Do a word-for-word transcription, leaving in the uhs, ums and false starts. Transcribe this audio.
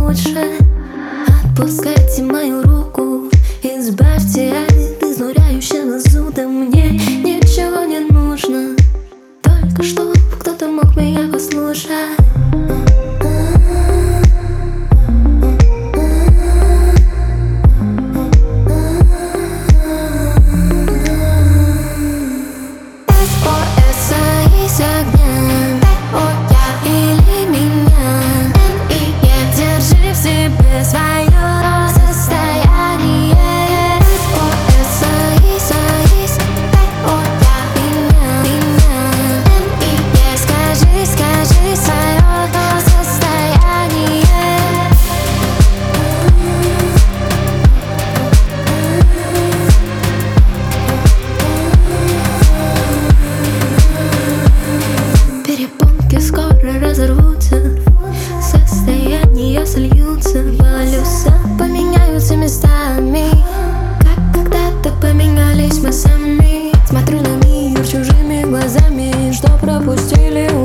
лучше. Отпускайте мою руку, избавьте от изнуряющего зуда. Мне ничего не нужно, только чтоб кто-то мог меня послушать. Скоро разорвутся, состояния сольются, полюса поменяются местами, как когда-то поменялись мы сами. Смотрю на мир чужими глазами, что пропустили